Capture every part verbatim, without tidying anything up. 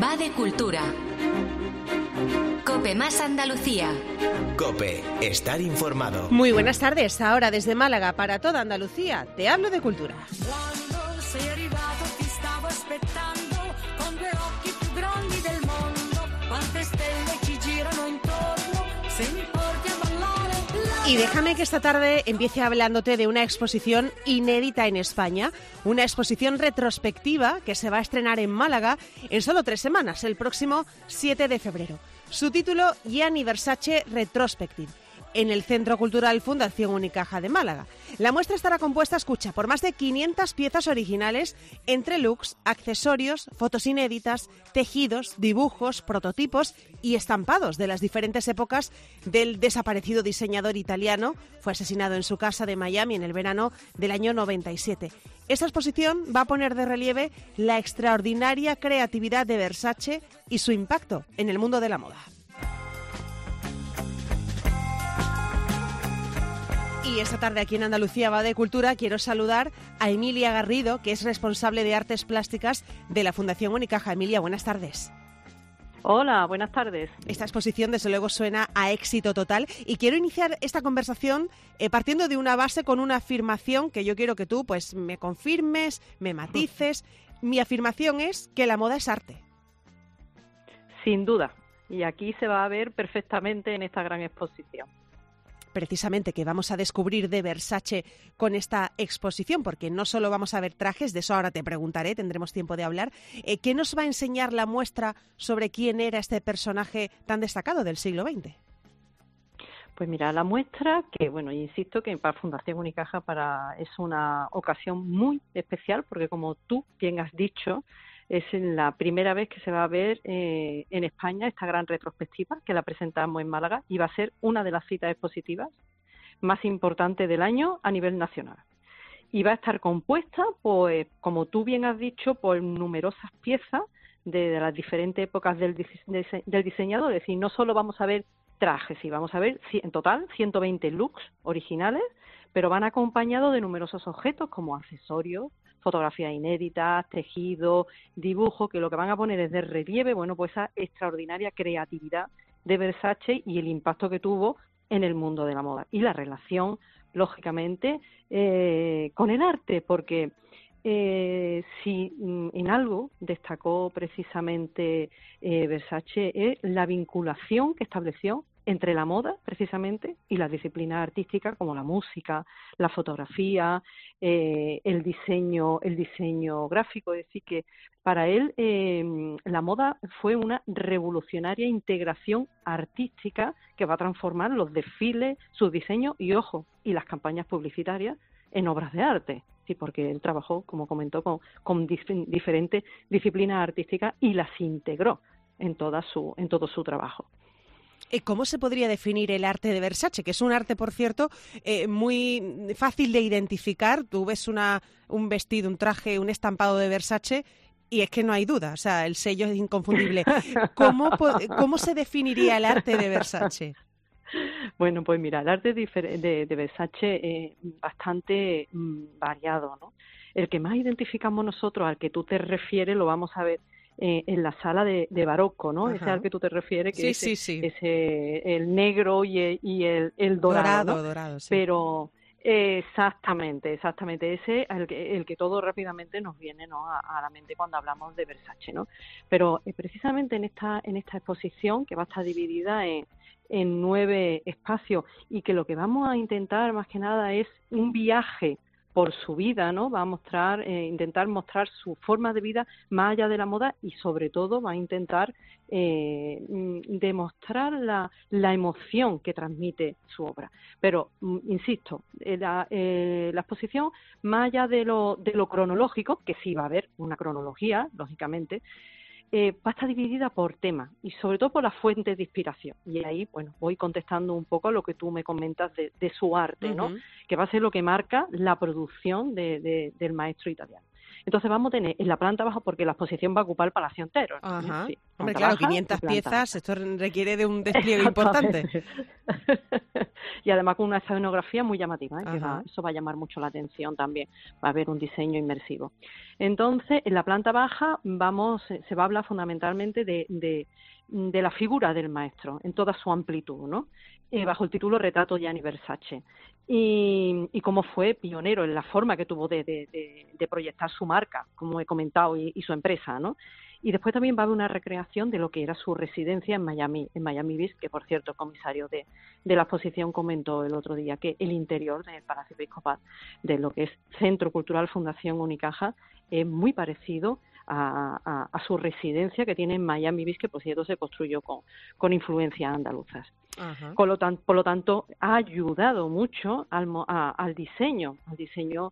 Va de Cultura. COPE más Andalucía. COPE, estar informado. Muy buenas tardes, ahora desde Málaga para toda Andalucía, te hablo de cultura. Quando sei arrivato ti stavo aspettando con due occhi più grandi del mondo. Quante stelle ci girano intorno, se mi porti a ballare. Y déjame que esta tarde empiece hablándote de una exposición inédita en España, una exposición retrospectiva que se va a estrenar en Málaga en solo tres semanas, el próximo siete de febrero. Su título, Gianni Versace Retrospective, en el Centro Cultural Fundación Unicaja de Málaga. La muestra estará compuesta, escucha, por más de quinientas piezas originales entre looks, accesorios, fotos inéditas, tejidos, dibujos, prototipos y estampados de las diferentes épocas del desaparecido diseñador italiano. Fue asesinado en su casa de Miami en el verano del año noventa y siete. Esta exposición va a poner de relieve la extraordinaria creatividad de Versace y su impacto en el mundo de la moda. Y esta tarde aquí en Andalucía va de Cultura quiero saludar a Emilia Garrido, que es responsable de Artes Plásticas de la Fundación Unicaja. Emilia, buenas tardes. Hola, buenas tardes. Esta exposición desde luego suena a éxito total y quiero iniciar esta conversación eh, partiendo de una base con una afirmación que yo quiero que tú pues me confirmes, me matices. Mi afirmación es que la moda es arte. Sin duda, y aquí se va a ver perfectamente en esta gran exposición. Precisamente que vamos a descubrir de Versace con esta exposición, porque no solo vamos a ver trajes, de eso ahora te preguntaré, tendremos tiempo de hablar. Eh, ¿Qué nos va a enseñar la muestra sobre quién era este personaje tan destacado del siglo veinte? Pues mira, la muestra, que bueno, insisto que para Fundación Unicaja para es una ocasión muy especial, porque como tú bien has dicho, es la primera vez que se va a ver eh, en España esta gran retrospectiva, que la presentamos en Málaga, y va a ser una de las citas expositivas más importantes del año a nivel nacional. Y va a estar compuesta, pues, como tú bien has dicho, por numerosas piezas de, de las diferentes épocas del, dise- del diseñador. Es decir, no solo vamos a ver trajes, y vamos a ver en total ciento veinte looks originales, pero van acompañados de numerosos objetos como accesorios, fotografías inéditas, tejidos, dibujos, que lo que van a poner es de relieve, bueno, pues esa extraordinaria creatividad de Versace y el impacto que tuvo en el mundo de la moda. Y la relación, lógicamente, eh, con el arte, porque eh, si en algo destacó precisamente eh, Versace es la vinculación que estableció entre la moda, precisamente, y las disciplinas artísticas como la música, la fotografía, eh, el diseño, el diseño gráfico. Es decir, que para él eh, la moda fue una revolucionaria integración artística que va a transformar los desfiles, sus diseños y, ojo, y las campañas publicitarias en obras de arte. Sí, porque él trabajó, como comentó, con, con dif- diferentes disciplinas artísticas y las integró en toda su, en todo su trabajo. ¿Cómo se podría definir el arte de Versace? Que es un arte, por cierto, eh, muy fácil de identificar. Tú ves una, un vestido, un traje, un estampado de Versace y es que no hay duda, o sea, el sello es inconfundible. ¿Cómo, cómo se definiría el arte de Versace? Bueno, pues mira, el arte de, de, de Versace es bastante mmm, variado, ¿no? El que más identificamos nosotros, al que tú te refieres, lo vamos a ver Eh, en la sala de, de barroco, ¿no? Ajá. Ese al que tú te refieres, que sí, es sí, sí. ese, el negro y el, y el, el dorado, dorado, ¿no? dorado, sí. Pero eh, exactamente, exactamente, ese el que, el que todo rápidamente nos viene, ¿no? a, a la mente cuando hablamos de Versace, ¿no? Pero eh, precisamente en esta en esta exposición, que va a estar dividida en, en nueve espacios, y que lo que vamos a intentar más que nada es un viaje por su vida, ¿no? Va a mostrar, eh, intentar mostrar su forma de vida más allá de la moda, y sobre todo va a intentar eh, demostrar la, la emoción que transmite su obra. Pero, mm, insisto, eh, la, eh, la exposición, más allá de lo, de lo cronológico, que sí va a haber una cronología, lógicamente, Eh, va a estar dividida por temas y sobre todo por las fuentes de inspiración. Y ahí, bueno, voy contestando un poco a lo que tú me comentas de, de su arte, ¿no? Uh-huh. Que va a ser lo que marca la producción de, de, del maestro italiano. Entonces vamos a tener en la planta baja, porque la exposición va a ocupar el palacio entero. Ajá. Sí, Hombre, planta claro, baja quinientas y planta piezas, alta. esto requiere de un despliegue importante. Y además con una escenografía muy llamativa, ¿eh? Que Ajá. va, eso va a llamar mucho la atención también, va a haber un diseño inmersivo. Entonces, en la planta baja vamos, se va a hablar fundamentalmente de, de, de la figura del maestro en toda su amplitud, ¿no? Eh, bajo el título Retrato Gianni Versace. Y, y cómo fue pionero en la forma que tuvo de, de, de, de proyectar su marca, como he comentado, y, y su empresa, ¿no? Y después también va a haber una recreación de lo que era su residencia en Miami, en Miami Beach, que por cierto el comisario de, de la exposición comentó el otro día que el interior del Palacio Episcopal, de lo que es Centro Cultural Fundación Unicaja, es muy parecido a, a, a su residencia que tiene en Miami Beach, que por cierto se construyó con, con influencias andaluzas. Ajá. Por lo, tan, por lo tanto, ha ayudado mucho al, a, al diseño, al diseño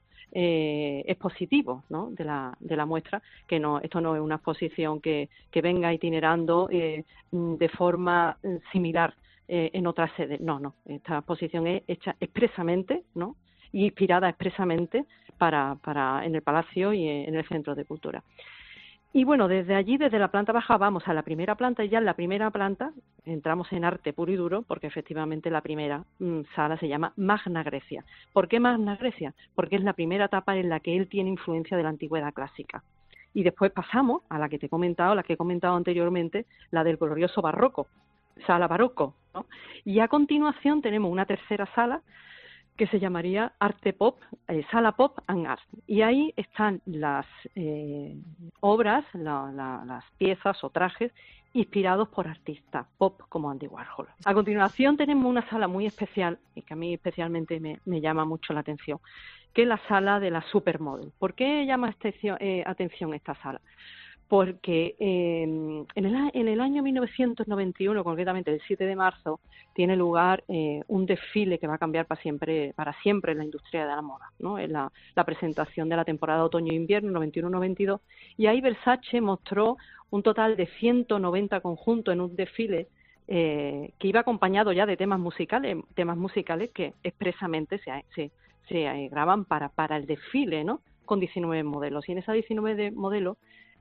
eh, expositivo, ¿no? de, la, de la muestra, que no, esto no es una exposición que, que venga itinerando eh, de forma similar eh, en otras sedes. No, no, esta exposición es hecha expresamente, ¿no? y inspirada expresamente para, para en el Palacio y en el Centro de Cultura. Y bueno, desde allí, desde la planta baja, vamos a la primera planta, y ya en la primera planta entramos en arte puro y duro, porque efectivamente la primera mmm, sala se llama Magna Grecia. ¿Por qué Magna Grecia? Porque es la primera etapa en la que él tiene influencia de la antigüedad clásica. Y después pasamos a la que te he comentado, la que he comentado anteriormente, la del glorioso barroco, sala barroco, ¿no? Y a continuación tenemos una tercera sala, que se llamaría Arte Pop, eh, Sala Pop and Art. Y ahí están las eh, obras, la, la, las piezas o trajes inspirados por artistas pop como Andy Warhol. A continuación tenemos una sala muy especial, y que a mí especialmente me, me llama mucho la atención, que es la sala de la Supermodel. ¿Por qué llama atención, eh, atención esta sala? Porque eh, en, el, en el año mil novecientos noventa y uno, concretamente el siete de marzo, tiene lugar eh, un desfile que va a cambiar para siempre, para siempre la industria de la moda, ¿no? Es la, la presentación de la temporada otoño-invierno noventa y uno noventa y dos, y ahí Versace mostró un total de ciento noventa conjuntos en un desfile eh, que iba acompañado ya de temas musicales, temas musicales que expresamente se, se, se graban para, para el desfile, ¿no? Con diecinueve modelos. Y en esas diecinueve modelos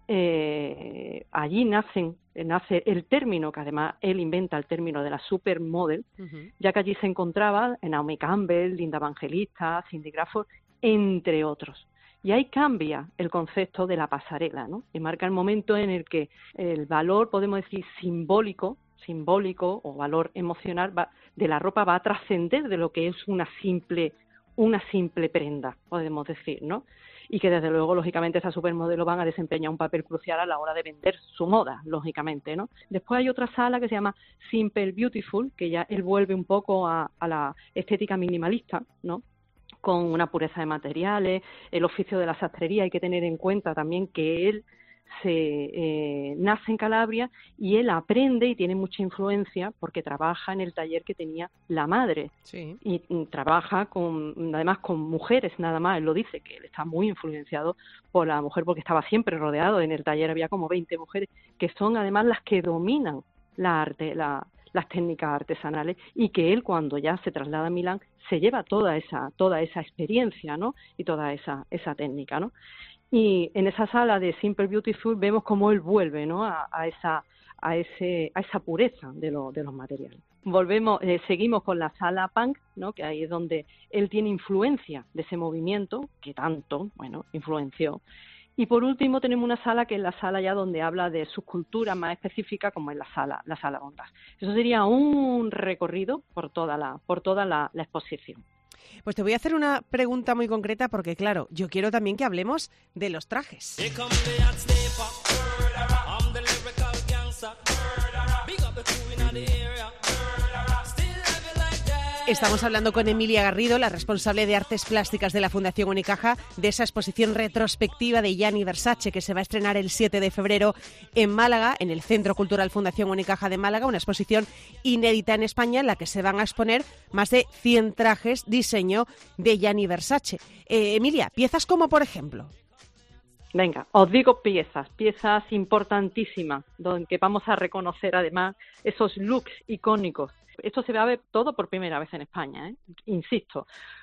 Eh, allí nacen, nace el término, que además él inventa el término de la supermodel, uh-huh. ya que allí se encontraba Naomi Campbell, Linda Evangelista, Cindy Crawford, entre otros. Y ahí cambia el concepto de la pasarela, ¿no? Y marca el momento en el que el valor, podemos decir, simbólico, simbólico o valor emocional va, de la ropa va a trascender de lo que es una simple, una simple prenda, podemos decir, ¿no? Y que desde luego, lógicamente, estas supermodelos van a desempeñar un papel crucial a la hora de vender su moda, lógicamente, ¿no? Después hay otra sala que se llama Simple Beautiful, que ya él vuelve un poco a, a la estética minimalista, ¿no? Con una pureza de materiales, el oficio de la sastrería. Hay que tener en cuenta también que él se eh, nace en Calabria y él aprende y tiene mucha influencia porque trabaja en el taller que tenía la madre. Sí. Y, y trabaja con, además con mujeres, nada más. Él lo dice, que él está muy influenciado por la mujer porque estaba siempre rodeado. En el taller había como veinte mujeres que son además las que dominan la arte, la, las técnicas artesanales, y que él, cuando ya se traslada a Milán, se lleva toda esa toda esa experiencia, ¿no? Y toda esa esa técnica, ¿no? Y en esa sala de Simple Beautiful vemos cómo él vuelve, ¿no? a, a esa a ese a esa pureza de, lo, de los materiales. Volvemos, eh, seguimos con la sala punk, ¿no? Que ahí es donde él tiene influencia de ese movimiento que tanto, bueno, influenció. Y por último tenemos una sala que es la sala ya donde habla de sus culturas más específicas, como es la sala la sala Bondage. Eso sería un recorrido por toda la por toda la, la exposición. Pues te voy a hacer una pregunta muy concreta porque, claro, yo quiero también que hablemos de los trajes. Estamos hablando con Emilia Garrido, la responsable de Artes Plásticas de la Fundación Unicaja, de esa exposición retrospectiva de Gianni Versace que se va a estrenar el siete de febrero en Málaga, en el Centro Cultural Fundación Unicaja de Málaga, una exposición inédita en España en la que se van a exponer más de cien trajes diseño de Gianni Versace. Eh, Emilia, piezas como por ejemplo... Venga, os digo piezas, piezas importantísimas, donde vamos a reconocer además esos looks icónicos. Esto se va a ver todo por primera vez en España, ¿eh? Insisto,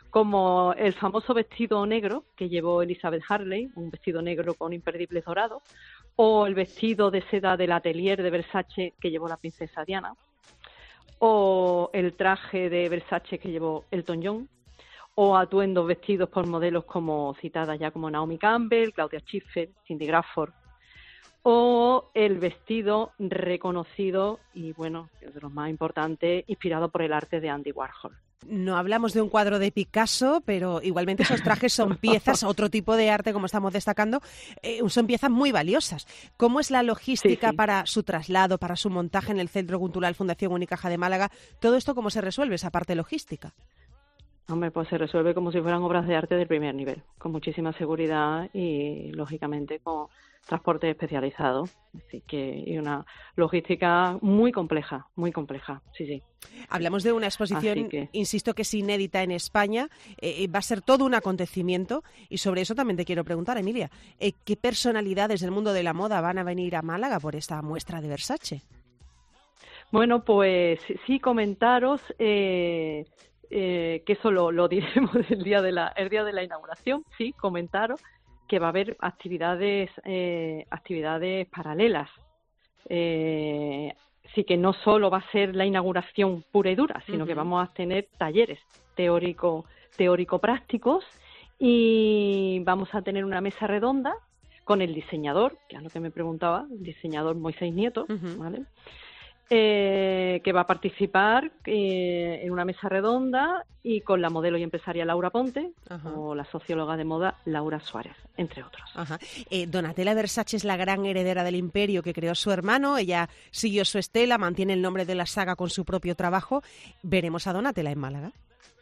como el famoso vestido negro que llevó Elizabeth Harley, un vestido negro con imperdibles dorados, o el vestido de seda del Atelier de Versace que llevó la princesa Diana, o el traje de Versace que llevó Elton John, o atuendos vestidos por modelos como citadas ya como Naomi Campbell, Claudia Schiffer, Cindy Crawford, o el vestido reconocido y, bueno, de los más importantes, inspirado por el arte de Andy Warhol. No hablamos de un cuadro de Picasso, pero igualmente esos trajes son piezas, otro tipo de arte, como estamos destacando, eh, son piezas muy valiosas. ¿Cómo es la logística sí, sí. para su traslado, para su montaje en el Centro Cultural Fundación Unicaja de Málaga? ¿Todo esto cómo se resuelve, esa parte logística? Hombre, pues se resuelve como si fueran obras de arte del primer nivel, con muchísima seguridad y, lógicamente, con transporte especializado. Así que y una logística muy compleja, muy compleja, sí, sí. Hablamos de una exposición, que... insisto, que es inédita en España, eh, va a ser todo un acontecimiento y sobre eso también te quiero preguntar, Emilia, eh, ¿qué personalidades del mundo de la moda van a venir a Málaga por esta muestra de Versace? Bueno, pues sí, comentaros... Eh, Eh, que eso lo, lo diremos el día de la el día de la inauguración, sí, comentaros que va a haber actividades eh, actividades paralelas, eh, sí que no solo va a ser la inauguración pura y dura, sino uh-huh. que vamos a tener talleres teórico teórico prácticos y vamos a tener una mesa redonda con el diseñador, que es lo que me preguntaba, el diseñador Moisés Nieto, uh-huh. ¿vale? Eh, que va a participar eh, en una mesa redonda y con la modelo y empresaria Laura Ponte Ajá. o la socióloga de moda Laura Suárez, entre otros. Ajá. Eh, Donatella Versace es la gran heredera del imperio que creó su hermano, ella siguió su estela, mantiene el nombre de la saga con su propio trabajo. ¿Veremos a Donatella en Málaga?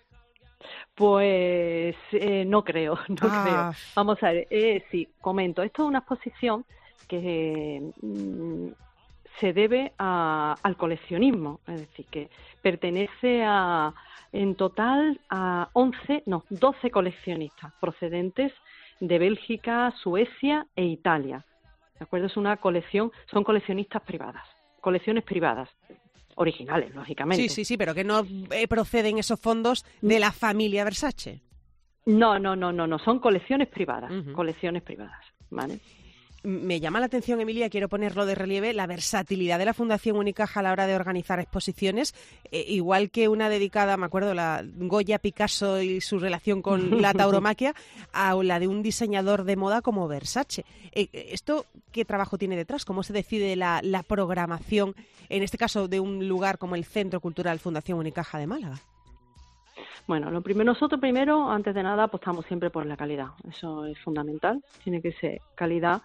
Pues eh, no creo, no ah. creo. Vamos a ver, eh, sí, comento, esto es una exposición que... Mm, se debe a, al coleccionismo, es decir, que pertenece a, en total a once, no, doce coleccionistas procedentes de Bélgica, Suecia e Italia. ¿De acuerdo? Es una colección, son coleccionistas privadas, colecciones privadas, originales, lógicamente. Sí, sí, sí, pero que no eh, proceden esos fondos de la familia Versace. No, no, no, no, no, son colecciones privadas, uh-huh. colecciones privadas, ¿vale? Me llama la atención, Emilia, quiero ponerlo de relieve, la versatilidad de la Fundación Unicaja a la hora de organizar exposiciones, eh, igual que una dedicada, me acuerdo, la Goya Picasso y su relación con la tauromaquia, a la de un diseñador de moda como Versace. Eh, ¿Esto qué trabajo tiene detrás? ¿Cómo se decide la, la programación, en este caso, de un lugar como el Centro Cultural Fundación Unicaja de Málaga? Bueno, lo primero, nosotros primero, antes de nada, apostamos siempre por la calidad. Eso es fundamental, tiene que ser calidad.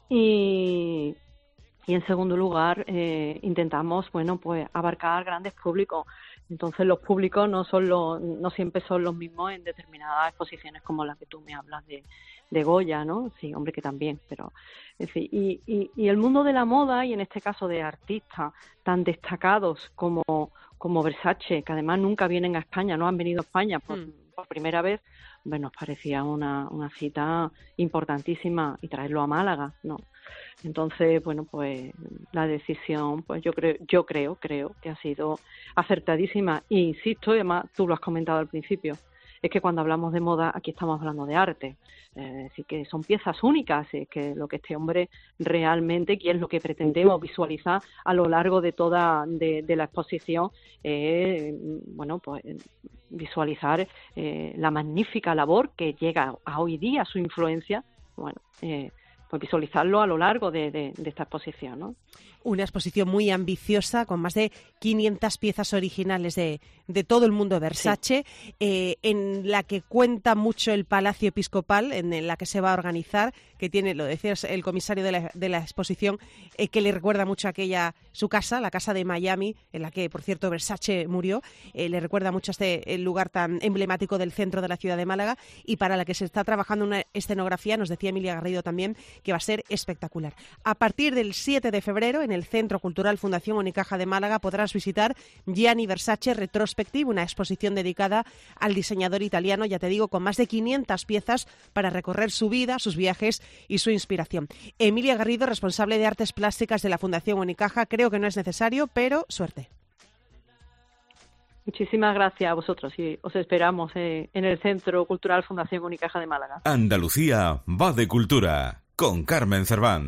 Y, y en segundo lugar, eh, intentamos, bueno, pues abarcar grandes públicos. Entonces los públicos no son los, no siempre son los mismos en determinadas exposiciones como la que tú me hablas de, de Goya, ¿no? Sí, hombre, que también, pero en fin, y, y, y el mundo de la moda, y en este caso de artistas tan destacados como, como Versace, que además nunca vienen a España, no han venido a España por, mm. por primera vez, bueno, nos parecía una, una cita importantísima y traerlo a Málaga, ¿no? Entonces, bueno, pues la decisión, pues yo creo, yo creo, creo que ha sido acertadísima. E insisto, y además tú lo has comentado al principio, es que cuando hablamos de moda, aquí estamos hablando de arte. Es decir, que son piezas únicas, es que lo que este hombre realmente, que es lo que pretendemos visualizar a lo largo de toda de, de la exposición, eh, bueno, pues visualizar eh, la magnífica labor que llega a hoy día, su influencia, bueno, eh, pues visualizarlo a lo largo de, de, de esta exposición, ¿no? Una exposición muy ambiciosa, con más de quinientas piezas originales de, de todo el mundo Versace, sí. eh, en la que cuenta mucho el Palacio Episcopal, en, en la que se va a organizar, que tiene, lo decías, el comisario de la, de la exposición, eh, que le recuerda mucho a aquella, su casa, la casa de Miami, en la que, por cierto, Versace murió, eh, le recuerda mucho a este el lugar tan emblemático del centro de la ciudad de Málaga, y para la que se está trabajando una escenografía, nos decía Emilia Garrido también, que va a ser espectacular. A partir del siete de febrero, en el Centro Cultural Fundación Unicaja de Málaga, podrás visitar Gianni Versace Retrospective, una exposición dedicada al diseñador italiano, ya te digo, con más de quinientas piezas para recorrer su vida, sus viajes y su inspiración. Emilia Garrido, responsable de Artes Plásticas de la Fundación Unicaja, creo que no es necesario, pero suerte. Muchísimas gracias a vosotros y os esperamos eh, en el Centro Cultural Fundación Unicaja de Málaga. Andalucía va de cultura con Carmen Cerván.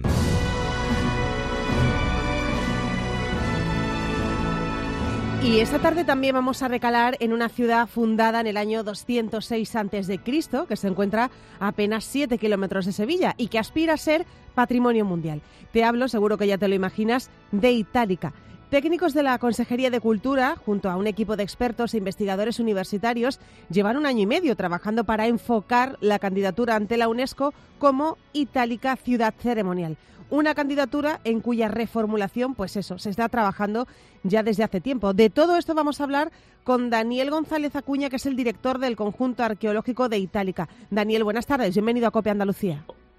Y esta tarde también vamos a recalar en una ciudad fundada en el año doscientos seis antes de Cristo, que se encuentra a apenas siete kilómetros de Sevilla y que aspira a ser patrimonio mundial. Te hablo, seguro que ya te lo imaginas, de Itálica. Técnicos de la Consejería de Cultura, junto a un equipo de expertos e investigadores universitarios, llevan un año y medio trabajando para enfocar la candidatura ante la UNESCO como Itálica Ciudad Ceremonial. Una candidatura en cuya reformulación, pues eso, se está trabajando ya desde hace tiempo. De todo esto vamos a hablar con Daniel González Acuña, que es el director del Conjunto Arqueológico de Itálica. Daniel, buenas tardes, bienvenido a COPE Andalucía.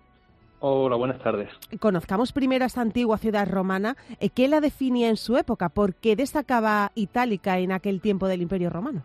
Hola, buenas tardes. Conozcamos primero esta antigua ciudad romana. ¿Qué la definía en su época? ¿Por qué destacaba Itálica en aquel tiempo del Imperio Romano?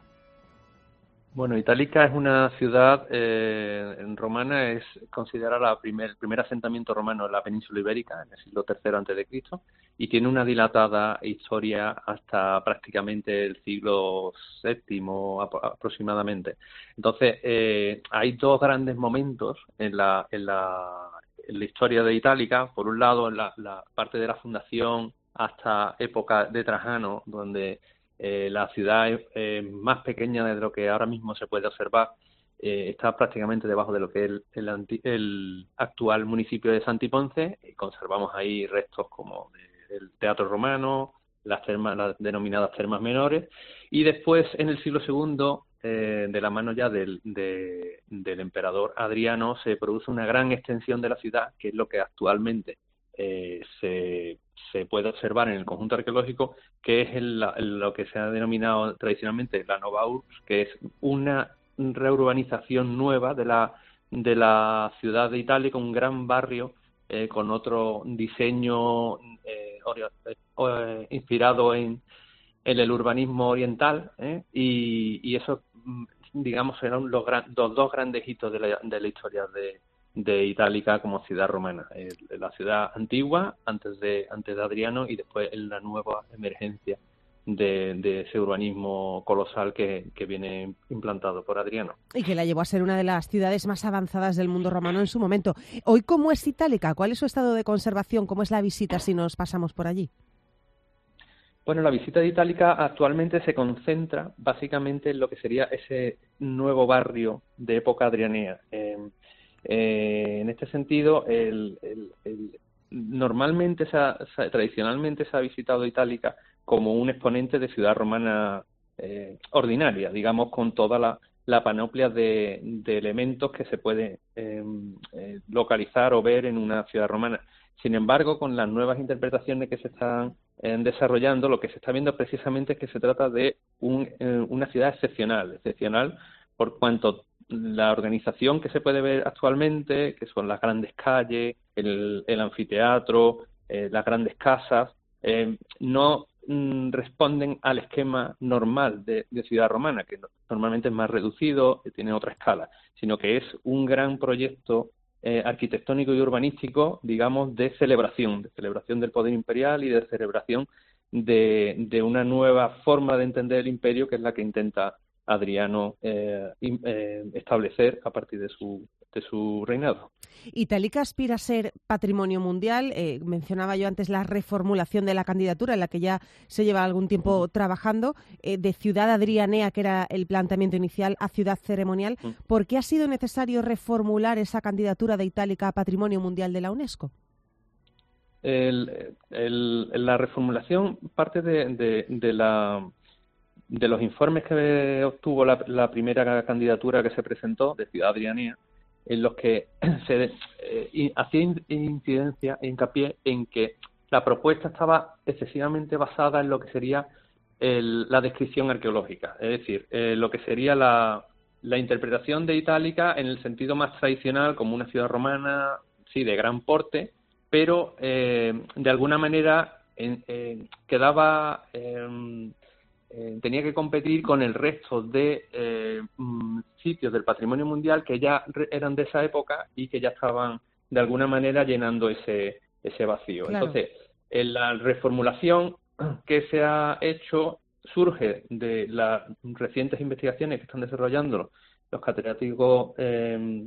Bueno, Itálica es una ciudad eh, romana, es considerada la primer, el primer asentamiento romano en la península ibérica, en el siglo tercero antes de Cristo, y tiene una dilatada historia hasta prácticamente el siglo séptimo aproximadamente. Entonces, eh, hay dos grandes momentos en la, en la, en la historia de Itálica. Por un lado, en la, la parte de la fundación hasta época de Trajano, donde Eh, la ciudad es eh, más pequeña de lo que ahora mismo se puede observar. Eh, está prácticamente debajo de lo que es el, el, anti, el actual municipio de Santiponce, y conservamos ahí restos como de, del teatro romano, las termas, las denominadas termas menores, y después en el siglo segundo, eh, de la mano ya del, de, del emperador Adriano, se produce una gran extensión de la ciudad, que es lo que actualmente eh, se se puede observar en el conjunto arqueológico, que es el, el, lo que se ha denominado tradicionalmente la Nova Urbs, que es una reurbanización nueva de la de la ciudad de Itálica, un gran barrio eh, con otro diseño eh, ori- eh, inspirado en, en el urbanismo oriental, ¿eh? y, y eso, digamos, eran los, gran, los dos grandes hitos de la, de la historia de de Itálica como ciudad romana, eh, la ciudad antigua antes de antes de Adriano y después en la nueva emergencia de, de ese urbanismo colosal que, que viene implantado por Adriano. Y que la llevó a ser una de las ciudades más avanzadas del mundo romano en su momento. Hoy, ¿cómo es Itálica? ¿Cuál es su estado de conservación? ¿Cómo es la visita si nos pasamos por allí? Bueno, la visita de Itálica actualmente se concentra básicamente en lo que sería ese nuevo barrio de época adrianea. Eh, Eh, en este sentido, el, el, el, normalmente, se ha, se, tradicionalmente se ha visitado Itálica como un exponente de ciudad romana eh, ordinaria, digamos, con toda la, la panoplia de, de elementos que se puede eh, eh, localizar o ver en una ciudad romana. Sin embargo, con las nuevas interpretaciones que se están eh, desarrollando, lo que se está viendo precisamente es que se trata de un, eh, una ciudad excepcional, excepcional por cuanto la organización que se puede ver actualmente, que son las grandes calles, el, el anfiteatro, eh, las grandes casas, eh, no mm, responden al esquema normal de, de ciudad romana, que normalmente es más reducido, que tiene otra escala, sino que es un gran proyecto eh, arquitectónico y urbanístico, digamos, de celebración, de celebración del poder imperial y de celebración de, de una nueva forma de entender el imperio, que es la que intenta Adriano eh, eh, establecer a partir de su, de su reinado. Itálica aspira a ser patrimonio mundial. Eh, mencionaba yo antes la reformulación de la candidatura, en la que ya se lleva algún tiempo trabajando, eh, de ciudad adrianea, que era el planteamiento inicial, a ciudad ceremonial. ¿Por qué ha sido necesario reformular esa candidatura de Itálica a patrimonio mundial de la UNESCO? El, el, la reformulación parte de, de, de la... de los informes que obtuvo la, la primera candidatura que se presentó de Ciudad Adrianea, en los que se eh, hacía incidencia e hincapié en que la propuesta estaba excesivamente basada en lo que sería el, la descripción arqueológica, es decir, eh, lo que sería la, la interpretación de Itálica en el sentido más tradicional, como una ciudad romana, sí, de gran porte, pero eh, de alguna manera en, eh, quedaba... Eh, Eh, tenía que competir con el resto de eh, mm, sitios del patrimonio mundial que ya re- eran de esa época y que ya estaban de alguna manera llenando ese ese vacío. Claro. Entonces, en la reformulación que se ha hecho surge de las recientes investigaciones que están desarrollando los catedráticos eh,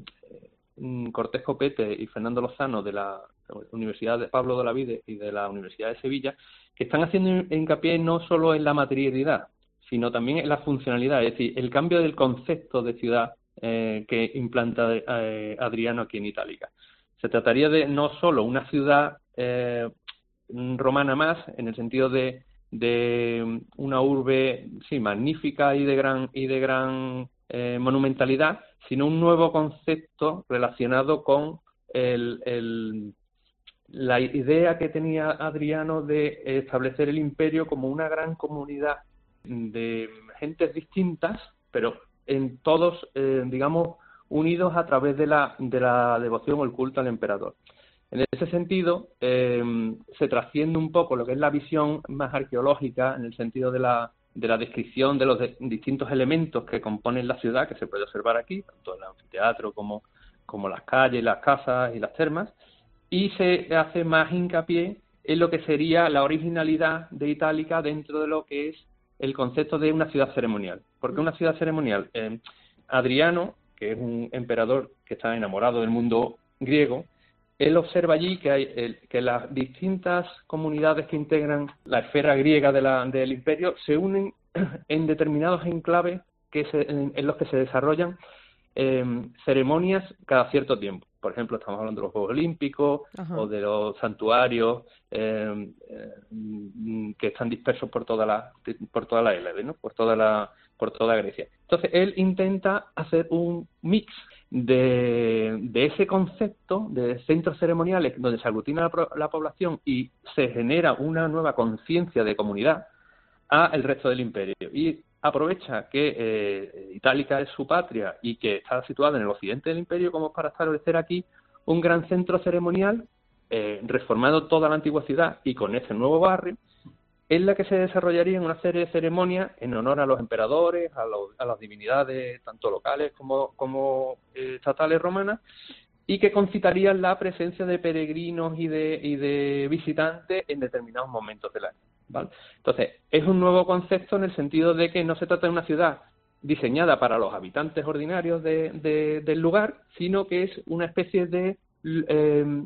Cortés Copete y Fernando Lozano de la Universidad de Pablo de Olavide y de la Universidad de Sevilla, que están haciendo hincapié no solo en la materialidad, sino también en la funcionalidad, es decir, el cambio del concepto de ciudad eh, que implanta eh, Adriano aquí en Itálica. Se trataría de no solo una ciudad eh, romana más, en el sentido de, de una urbe sí magnífica y de gran y de gran eh, monumentalidad, sino un nuevo concepto relacionado con el, el, la idea que tenía Adriano de establecer el imperio como una gran comunidad de gentes distintas, pero en todos, eh, digamos, unidos a través de la, de la devoción o el culto al emperador. En ese sentido, eh, se trasciende un poco lo que es la visión más arqueológica, en el sentido de la, de la descripción de los de, distintos elementos que componen la ciudad, que se puede observar aquí, tanto el anfiteatro como, como las calles, las casas y las termas, y se hace más hincapié en lo que sería la originalidad de Itálica dentro de lo que es el concepto de una ciudad ceremonial. ¿Por qué una ciudad ceremonial? Eh, Adriano, que es un emperador que está enamorado del mundo griego, él observa allí que hay el, que las distintas comunidades que integran la esfera griega de la, del imperio se unen en determinados enclaves que se, en, en los que se desarrollan eh, ceremonias cada cierto tiempo. Por ejemplo, estamos hablando de los Juegos Olímpicos. Ajá. O de los santuarios eh, eh, que están dispersos por toda la por toda la Hélade, ¿no? Por toda la por toda Grecia. Entonces él intenta hacer un mix de, de ese concepto de centros ceremoniales donde se aglutina la, la población y se genera una nueva conciencia de comunidad a el resto del imperio. Y aprovecha que eh, Itálica es su patria y que está situada en el occidente del imperio como para establecer aquí un gran centro ceremonial eh, reformando toda la antigua ciudad y con ese nuevo barrio, en la que se desarrollarían una serie de ceremonias en honor a los emperadores, a, los, a las divinidades tanto locales como, como eh, estatales romanas, y que concitarían la presencia de peregrinos y de, y de visitantes en determinados momentos del año, ¿vale? Entonces, es un nuevo concepto en el sentido de que no se trata de una ciudad diseñada para los habitantes ordinarios de, de, del lugar, sino que es una especie de, eh,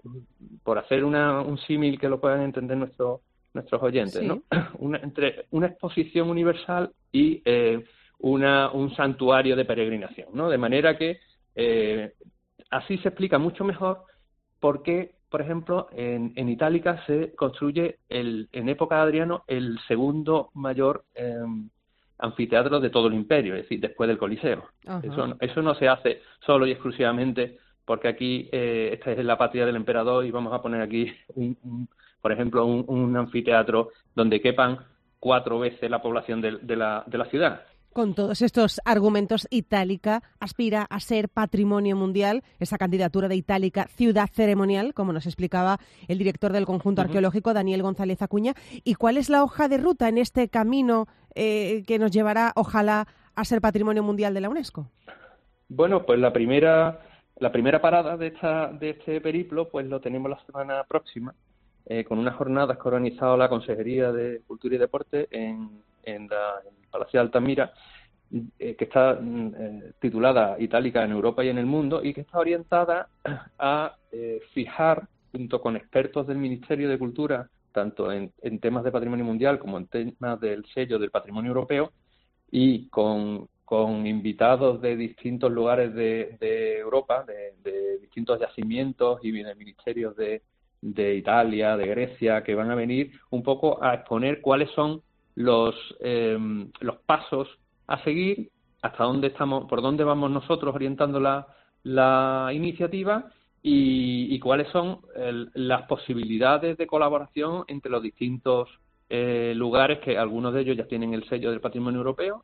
por hacer una, un símil que lo puedan entender nuestros nuestros oyentes, sí. ¿no? Una, entre una exposición universal y eh, una, un santuario de peregrinación, ¿no? De manera que eh, así se explica mucho mejor por qué, por ejemplo, en, en Itálica se construye el, en época de Adriano el segundo mayor eh, anfiteatro de todo el imperio, es decir, después del Coliseo. Eso, eso no se hace solo y exclusivamente porque aquí eh, esta es la patria del emperador y vamos a poner aquí un, un por ejemplo, un, un anfiteatro donde quepan cuatro veces la población de, de, la, de la ciudad. Con todos estos argumentos, Itálica aspira a ser patrimonio mundial, esa candidatura de Itálica ciudad ceremonial, como nos explicaba el director del conjunto arqueológico, Daniel González Acuña. ¿Y cuál es la hoja de ruta en este camino eh, que nos llevará, ojalá, a ser patrimonio mundial de la UNESCO? Bueno, pues la primera, la primera parada de, esta, de este periplo pues lo tenemos la semana próxima, Eh, con unas jornadas que ha organizado la Consejería de Cultura y Deporte en, en, la, en el Palacio de Altamira, eh, que está eh, titulada Itálica en Europa y en el mundo, y que está orientada a eh, fijar, junto con expertos del Ministerio de Cultura, tanto en, en temas de patrimonio mundial como en temas del sello del patrimonio europeo, y con, con invitados de distintos lugares de, de Europa, de, de distintos yacimientos y de ministerios de de Italia, de Grecia, que van a venir un poco a exponer cuáles son los eh, los pasos a seguir, hasta dónde estamos, por dónde vamos nosotros orientando la, la iniciativa y, y cuáles son el, las posibilidades de colaboración entre los distintos eh, lugares, que algunos de ellos ya tienen el sello del patrimonio europeo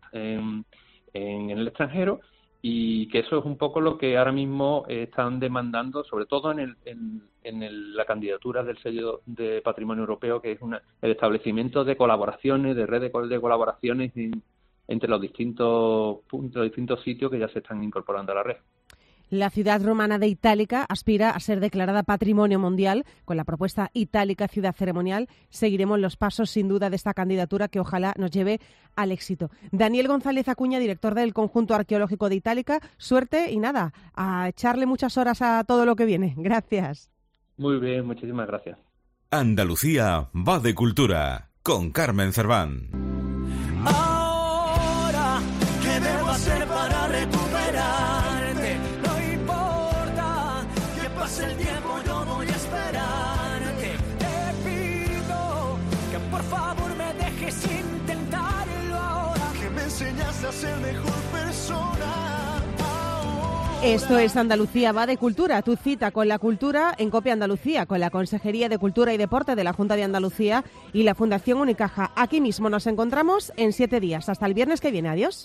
en, en, en el extranjero, y que eso es un poco lo que ahora mismo están demandando, sobre todo en, el, en, en el, la candidatura del sello de patrimonio europeo, que es una, el establecimiento de colaboraciones, de redes de colaboraciones en, entre los distintos puntos, los distintos sitios que ya se están incorporando a la red. La ciudad romana de Itálica aspira a ser declarada Patrimonio Mundial. Con la propuesta Itálica Ciudad Ceremonial seguiremos los pasos, sin duda, de esta candidatura que ojalá nos lleve al éxito. Daniel González Acuña, director del Conjunto Arqueológico de Itálica, suerte y nada, a echarle muchas horas a todo lo que viene. Gracias. Muy bien, muchísimas gracias. Andalucía va de cultura, con Carmen Cerván. Ahora, ¿qué debo hacer para recuperarte? No importa que pase el tiempo, yo voy a esperarte. Te pido que por favor me dejes intentarlo ahora, que me enseñaste a ser mejor persona. Esto es Andalucía va de cultura, tu cita con la cultura en COPE Andalucía, con la Consejería de Cultura y Deporte de la Junta de Andalucía y la Fundación Unicaja. Aquí mismo nos encontramos en siete días. Hasta el viernes que viene. Adiós.